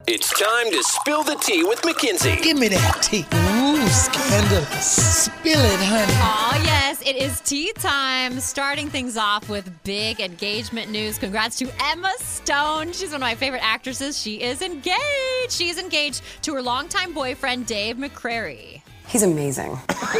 It's time to spill the tea with Mackenzie. Give me that tea. Ooh, scandalous. Spill it, honey. Oh, yes, it is tea time. Starting things off with big engagement news. Congrats to Emma Stone. She's one of my favorite actresses. She is engaged. She is engaged to her longtime boyfriend, Dave McCrary. He's amazing.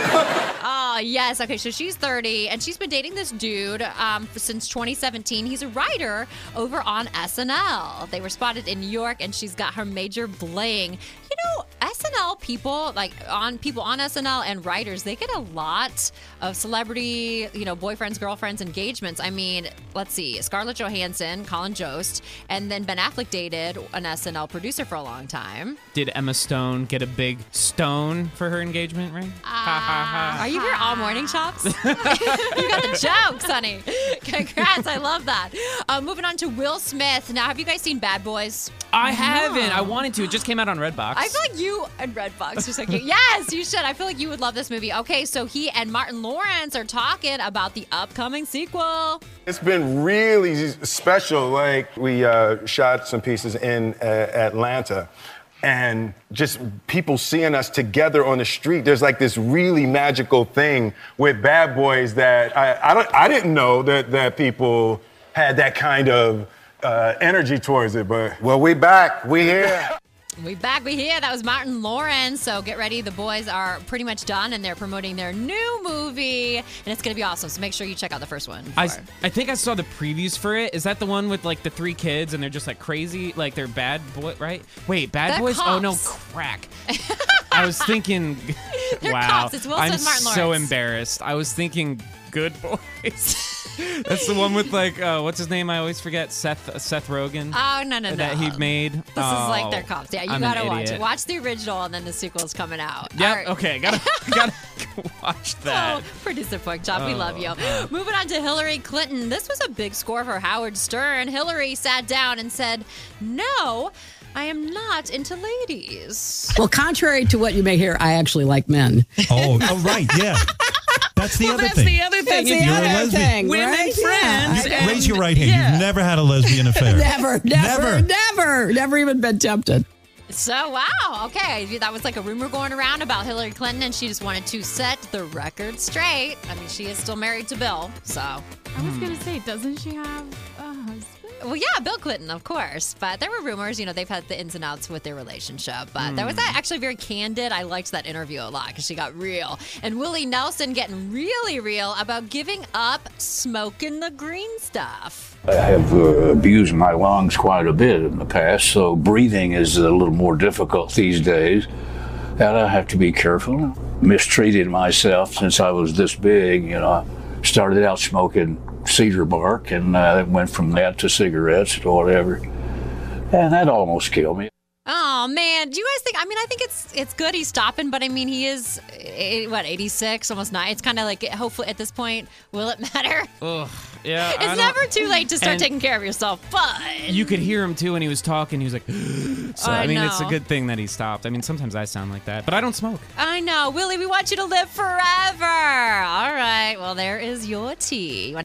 Oh, yes. Okay, so she's 30, and she's been dating this dude since 2017. He's a writer over on SNL. They were spotted in New York, and she's got her major bling. You know, SNL people, people on SNL and writers, they get a lot of celebrity, boyfriends, girlfriends, engagements. I mean, let's see, Scarlett Johansson, Colin Jost, and then Ben Affleck dated an SNL producer for a long time. Did Emma Stone get a big stone for her engagement ring? Are you here all morning, Chops? You got the jokes, honey. Congrats, I love that. Moving on to Will Smith. Now, have you guys seen Bad Boys? I haven't. I wanted to. It just came out on Redbox. I feel like you and Redbox are so cute. Yes, you should. I feel like you would love this movie. Okay, so he and Martin Lawrence are talking about the upcoming sequel. It's been really special. Like, we shot some pieces in Atlanta, and just people seeing us together on the street. There's like this really magical thing with Bad Boys that I didn't know that people had that kind of energy towards it. But well, we back. We here. We back, we here. That was Martin Lawrence. So get ready. The boys are pretty much done, and they're promoting their new movie, and it's going to be awesome. So make sure you check out the first one. I think I saw the previews for it. Is that the one with like the 3 kids and they're just like crazy, like they're bad boy, right? Wait, Bad Boys? Cops. Oh no, crack. I was thinking, They're wow, cops. It's Will Smith, I'm Martin so Lawrence. embarrassed. I was thinking Good Boys. That's the one with like what's his name? I always forget. Seth Rogen. Oh no. That he made. This is like their cops. Yeah, you I'm gotta an watch idiot. it. Watch the original, and then the sequel's coming out. Yep. All right. Okay. Gotta watch that. Oh, producer Pork Chop, we love you. Moving on to Hillary Clinton. This was a big score for Howard Stern. Hillary sat down and said, "No, I am not into ladies." Well, contrary to what you may hear, I actually like men. Oh, right, yeah. That's the other That's thing. the other thing. That's If the you're a other lesbian, thing, women right? friends. Yeah. Raise your right hand. You've never had a lesbian affair. Never even been tempted. So, wow. Okay. That was like a rumor going around about Hillary Clinton, and she just wanted to set the record straight. I mean, she is still married to Bill, so. I was going to say, doesn't she have a husband? Well, yeah, Bill Clinton, of course. But there were rumors, they've had the ins and outs with their relationship. But that was actually very candid. I liked that interview a lot because she got real. And Willie Nelson getting really real about giving up smoking the green stuff. I have abused my lungs quite a bit in the past, so breathing is a little more difficult these days. And I have to be careful. Mistreated myself since I was this big. I started out smoking cedar bark, and went from that to cigarettes or whatever. And that almost killed me. Oh, man. Do you guys think, I think it's good he's stopping, but he is, 86, almost 9. It's kind of like, hopefully at this point, will it matter? Ugh, yeah. It's never too late to start taking care of yourself, but. You could hear him too when he was talking. He was like, so I it's a know. good thing that he stopped. Sometimes I sound like that, but I don't smoke. I know. Willie, we want you to live forever. All right. Well, there is your tea.